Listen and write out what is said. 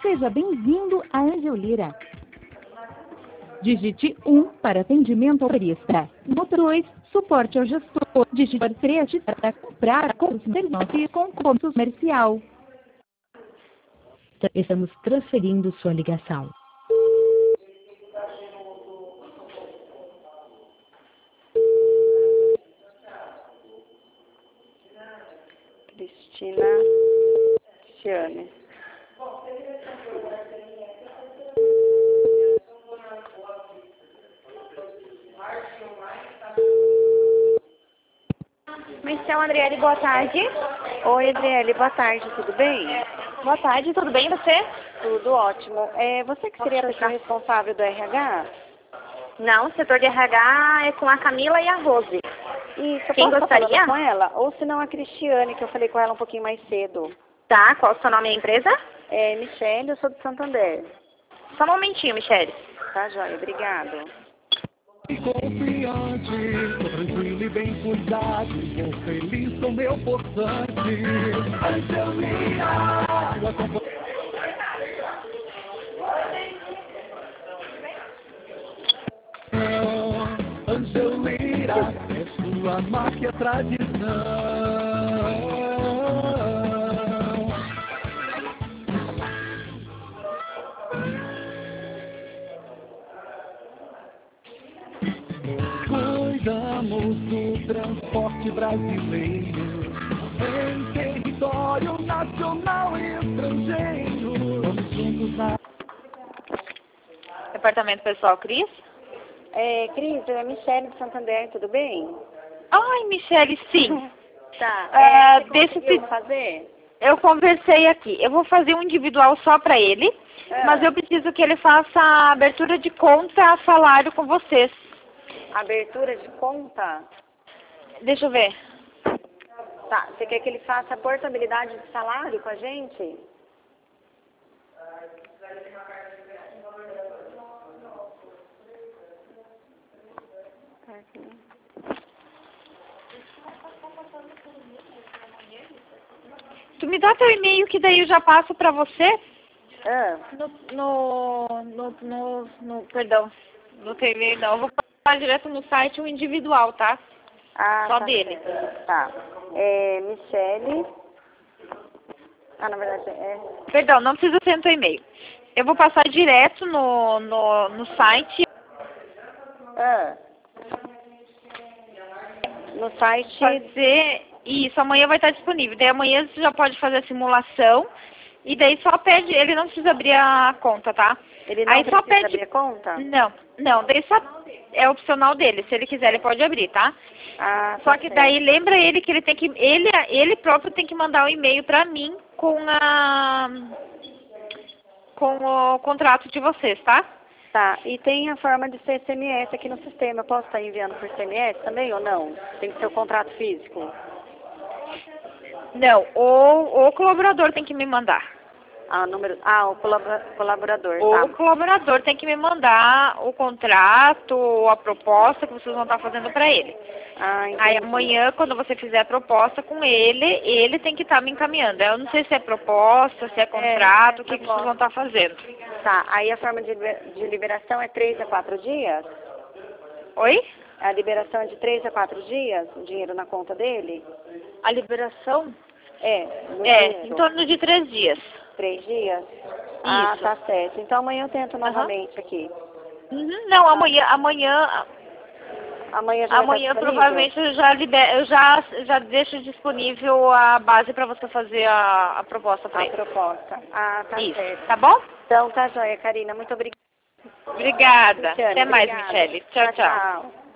Seja bem-vindo a Angel Lira. Digite 1 para atendimento ao motorista. Número 2, suporte ao gestor. Digite 3 para comprar com serviço com conto comercial. Estamos transferindo sua ligação. Cristiane. Michel Adriele, boa tarde. Oi, Adriele, boa tarde, tudo bem? Boa tarde, tudo bem você? Tudo ótimo. Você que seria a pessoa responsável do RH? Não, o setor de RH é com a Camila e a Rose. Isso, Quem posso estar gostaria? falando com ela? Ou se não, a Cristiane, que eu falei com ela um pouquinho mais cedo. Tá, qual o seu nome e a empresa? É, Michele, eu sou de Santander. Só um momentinho, Michele. Tá, joia, obrigado. Confiante, tô tranquilo e bem cuidado, vou feliz com meu portante. Angelina, é sua marca e tradição. Cuidamos do transporte brasileiro em território nacional e estrangeiro. Vamos juntos na... Departamento Pessoal, Cris? Cris, é a Michele de Santander, tudo bem? Ai, Michele, sim. Tá, você deixa conseguiu eu fazer? Eu conversei aqui. Eu vou fazer um individual só para ele, mas eu preciso que ele faça a abertura de conta salário com vocês. Abertura de conta? Deixa eu ver. Tá, você quer que ele faça a portabilidade de salário com a gente? Tu me dá teu e-mail que daí eu já passo para você? Perdão, no teu e-mail não. Eu vou passar direto no site o individual, tá? Só tá dele. Certo. Tá. Michele. Na verdade Perdão, não precisa ser no teu e-mail. Eu vou passar direto no site. No site. Fazer isso, amanhã vai estar disponível. Daí amanhã você já pode fazer a simulação. E daí só pede, ele não precisa abrir a conta, tá? Ele não precisa abrir a conta? Não, daí só é opcional dele. Se ele quiser, ele pode abrir, tá? Só que certo. daí lembra ele que ele tem que, ele próprio tem que mandar um e-mail pra mim com o contrato de vocês, tá? Tá, e tem a forma de ser SMS aqui no sistema. Eu posso estar enviando por SMS também ou não? Tem que ser o contrato físico? Não, o colaborador tem que me mandar. O colaborador, O colaborador tem que me mandar o contrato, a proposta que vocês vão estar fazendo para ele. Aí amanhã, quando você fizer a proposta com ele, ele tem que estar me encaminhando. Eu não sei se é proposta, se é contrato, o que vocês vão estar fazendo. Tá, aí a forma de liberação é 3 a 4 dias? Oi? A liberação é de 3 a 4 dias, o dinheiro na conta dele? A liberação? Em torno de 3 dias. 3 dias? Isso. Tá certo. Então amanhã eu tento novamente aqui. Não, amanhã provavelmente eu já deixo disponível a base para você fazer a proposta para ele. A proposta. Tá certo. Tá bom? Então tá joia, Karina. Muito obrigada. Obrigada. Cristiane, Até mais, obrigada. Michele. Tchau, tchau.